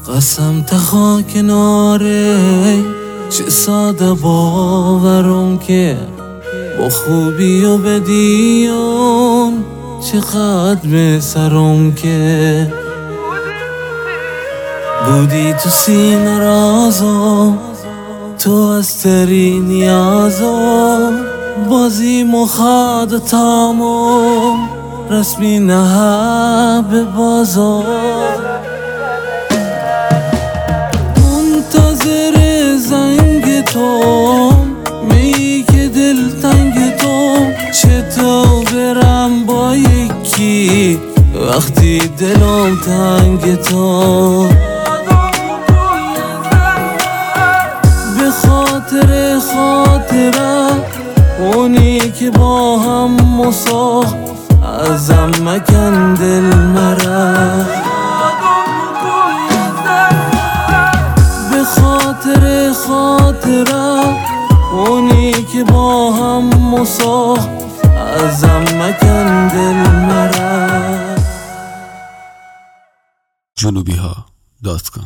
قسم تخا کناره چه ساده باورم که با خوبی و بدیون چقدر به سرم که بودی تو سینه رازم، تو از تری نیازم، بازی مخاد تامم رسمی نه به بازم. منتظر زنگ تو میگی که دل تنگ تو، چطور برم با یکی وقتی دلم تنگ تو. به خاطر اونی که با هم مساخت ازم مکن دل مرا. به خاطر اونی که با هم مساخت ازم مکن دل مرا. جنوبیها.com